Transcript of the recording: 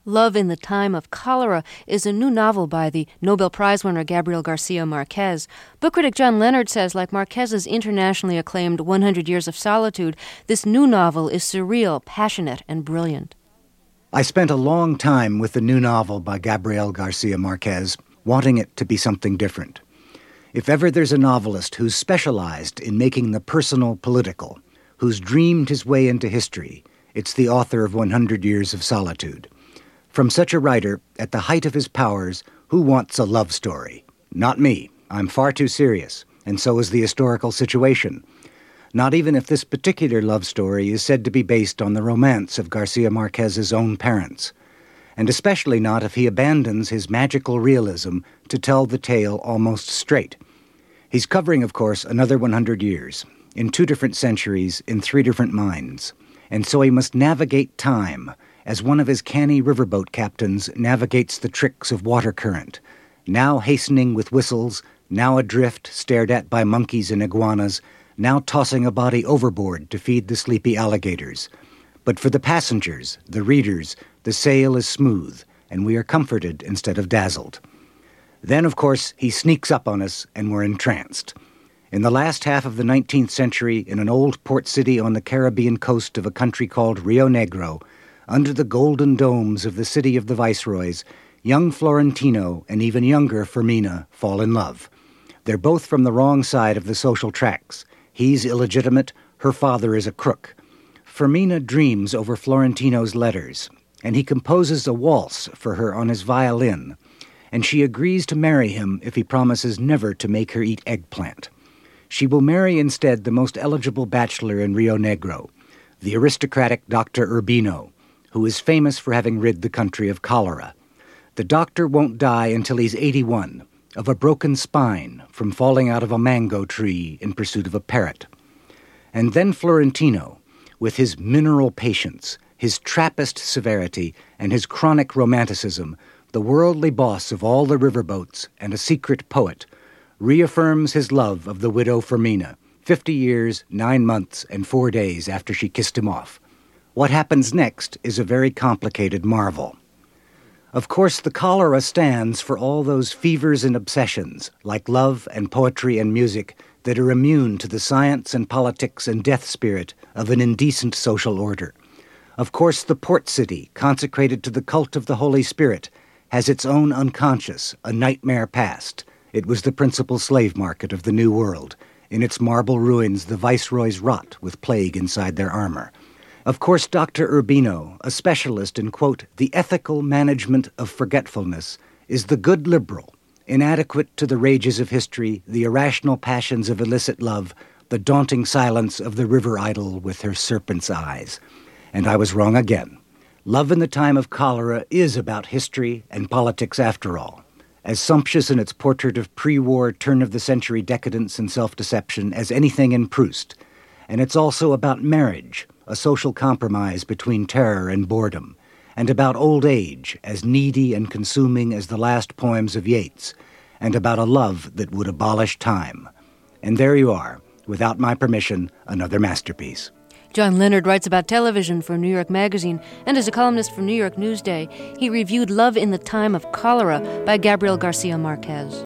Love in the Time of Cholera is a new novel by the Nobel Prize winner Gabriel Garcia Marquez. Book critic John Leonard says, like Marquez's internationally acclaimed 100 Years of Solitude, this new novel is surreal, passionate, and brilliant. I spent a long time with the new novel by Gabriel Garcia Marquez, wanting it to be something different. If ever there's a novelist who's specialized in making the personal political, who's dreamed his way into history, it's the author of 100 Years of Solitude. From such a writer, at the height of his powers, who wants a love story? Not me. I'm far too serious, and so is the historical situation. Not even if this particular love story is said to be based on the romance of Garcia Marquez's own parents. And especially not if he abandons his magical realism to tell the tale almost straight. He's covering, of course, another 100 years, in 2 different centuries, in 3 different minds. And so he must navigate time, as one of his canny riverboat captains navigates the tricks of water current, now hastening with whistles, now adrift, stared at by monkeys and iguanas, now tossing a body overboard to feed the sleepy alligators. But for the passengers, the readers, the sail is smooth, and we are comforted instead of dazzled. Then, of course, he sneaks up on us, and we're entranced. In the last half of the 19th century, in an old port city on the Caribbean coast of a country called Rio Negro, under the golden domes of the city of the viceroys, young Florentino and even younger Fermina fall in love. They're both from the wrong side of the social tracks. He's illegitimate, her father is a crook. Fermina dreams over Florentino's letters, and he composes a waltz for her on his violin, and she agrees to marry him if he promises never to make her eat eggplant. She will marry instead the most eligible bachelor in Rio Negro, the aristocratic Dr. Urbino, who is famous for having rid the country of cholera. The doctor won't die until he's 81, of a broken spine from falling out of a mango tree in pursuit of a parrot. And then Florentino, with his mineral patience, his Trappist severity, and his chronic romanticism, the worldly boss of all the riverboats and a secret poet, reaffirms his love of the widow Fermina, 50 years, 9 months, and 4 days after she kissed him off. What happens next is a very complicated marvel. Of course, the cholera stands for all those fevers and obsessions, like love and poetry and music, that are immune to the science and politics and death spirit of an indecent social order. Of course, the port city, consecrated to the cult of the Holy Spirit, has its own unconscious, a nightmare past. It was the principal slave market of the New World. In its marble ruins, the viceroys rot with plague inside their armor. Of course, Dr. Urbino, a specialist in, quote, the ethical management of forgetfulness, is the good liberal, inadequate to the rages of history, the irrational passions of illicit love, the daunting silence of the river idol with her serpent's eyes. And I was wrong again. Love in the Time of Cholera is about history and politics after all, as sumptuous in its portrait of pre-war, turn-of-the-century decadence and self-deception as anything in Proust. And it's also about marriage, a social compromise between terror and boredom, and about old age, as needy and consuming as the last poems of Yeats, and about a love that would abolish time. And there you are, without my permission, another masterpiece. John Leonard writes about television for New York Magazine, and as a columnist for New York Newsday, he reviewed Love in the Time of Cholera by Gabriel Garcia Marquez.